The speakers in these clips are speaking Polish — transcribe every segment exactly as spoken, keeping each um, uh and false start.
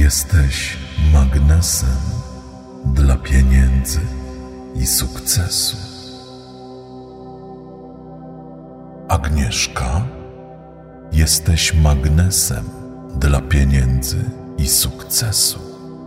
Jesteś magnesem dla pieniędzy i sukcesu. Agnieszka, jesteś magnesem dla pieniędzy i sukcesu.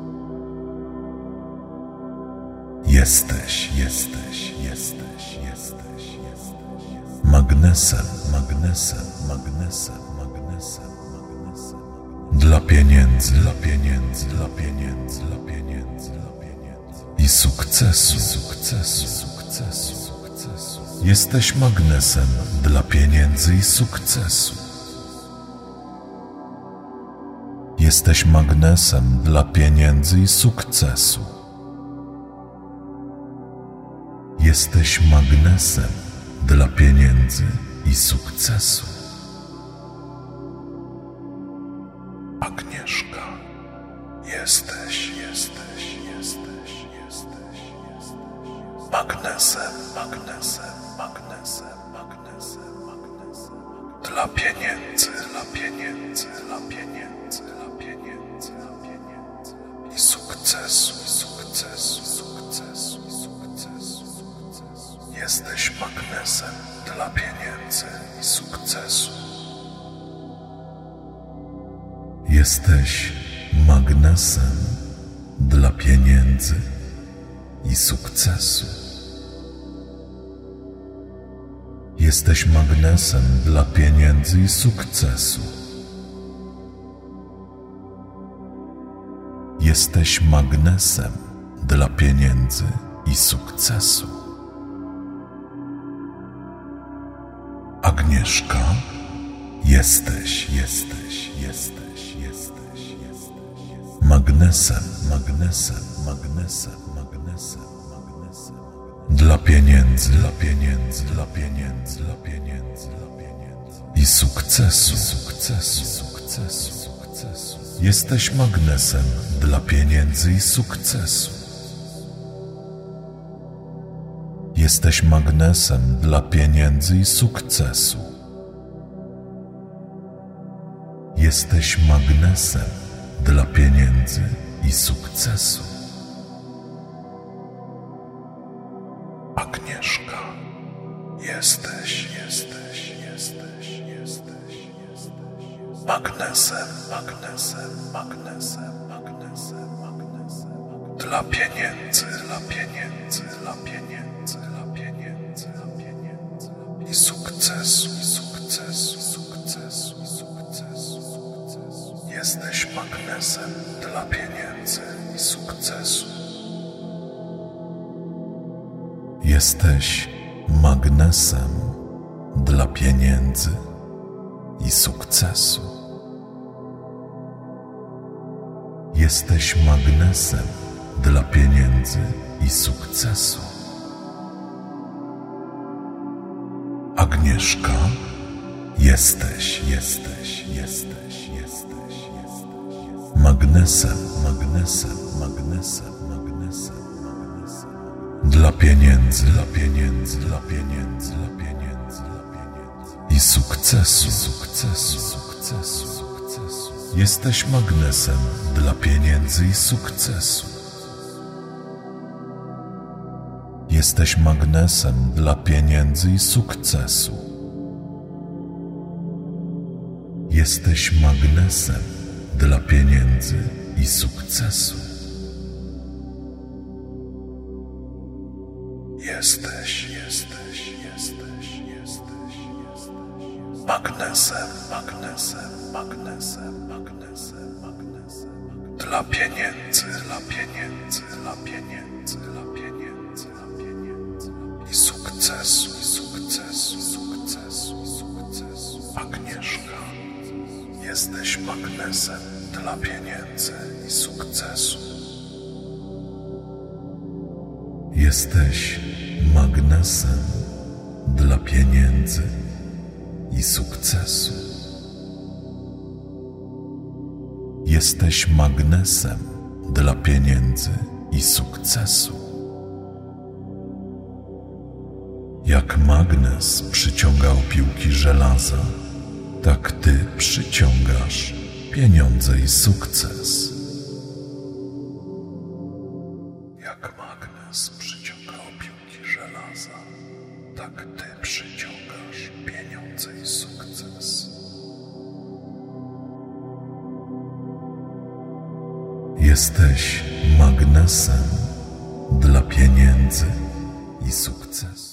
Jesteś, jesteś, jesteś, jesteś, jesteś. Magnesem, magnesem, magnesem, magnesem, magnesem. Dla pieniędzy, dla pieniędzy, dla pieniędzy, dla pieniędzy, dla pieniędzy. I sukcesu, sukcesu, sukcesu, sukcesu. Jesteś magnesem dla pieniędzy i sukcesu. Jesteś magnesem dla pieniędzy i sukcesu. Jesteś magnesem dla pieniędzy i sukcesu. Agnieszka, jesteś, jesteś, jesteś, jesteś, jesteś. Magnesem, magnesem, magnesem, magnesem, magnesem. Dla pieniędzy, dla pieniędzy, dla pieniędzy, dla pieniędzy, dla pieniędzy. I sukcesu, sukcesu, sukcesu, sukcesu, sukcesu. Jesteś magnesem dla pieniędzy i sukcesu. Jesteś magnesem dla pieniędzy i sukcesu. Jesteś magnesem dla pieniędzy i sukcesu. Jesteś magnesem dla pieniędzy i sukcesu. Agnieszka, jesteś, jesteś, jesteś, jesteś, jesteś. Magnesem, magnesem, magnesem, magnesem, magnesem. Dla pieniędzy, dla pieniędzy, dla pieniędzy, dla pieniędzy, dla pieniędzy. I sukcesu, sukcesu, sukcesu, sukcesu. Jesteś magnesem dla pieniędzy i sukcesu. Jesteś magnesem dla pieniędzy i sukcesu. Jesteś magnesem dla pieniędzy i sukcesu. Agnieszka, jesteś, jesteś, jesteś, jesteś, jesteś. Magnesem, magnesem, magnesem, magnesem, magnesem. Dla pieniędzy, dla pieniędzy, dla pieniędzy, dla pieniędzy, dla pieniędzy. I sukcesu, i sukcesu, sukcesu, i sukcesu, sukcesu. Jesteś magnesem dla pieniędzy i sukcesu. Jesteś magnesem dla pieniędzy i sukcesu. Jesteś magnesem dla pieniędzy i sukcesu. Agnieszka, jesteś, jesteś, jesteś, jesteś, jesteś. Magnesem, magnesem, magnesem, magnesem, magnesem. Dla pieniędzy, dla pieniędzy, dla pieniędzy, dla pieniędzy, dla pieniędzy. I sukcesu, sukcesu, sukcesu, sukcesu. Jesteś magnesem dla pieniędzy i sukcesu. Jesteś magnesem dla pieniędzy i sukcesu. Jesteś magnesem dla pieniędzy i sukcesu. Jesteś, jesteś, jesteś, jesteś, jesteś. Magnesem, magnesem, magnesem, magnesem, magnesem. Dla pieniędzy, dla pieniędzy, dla pieniędzy, dla pieniędzy, dla pieniędzy. I sukcesu, i sukcesu, sukcesu, i sukcesu. Agnieszka, jesteś magnesem dla pieniędzy i sukcesu. Jesteś magnesem dla pieniędzy i sukcesu. Jesteś magnesem dla pieniędzy i sukcesu. Jak magnes przyciągał piłki żelaza, tak ty przyciągasz pieniądze i sukces. Jak magnes przyciągał piłki żelaza, tak ty przyciągasz pieniądze i sukces. Jesteś magnesem dla pieniędzy i sukcesu.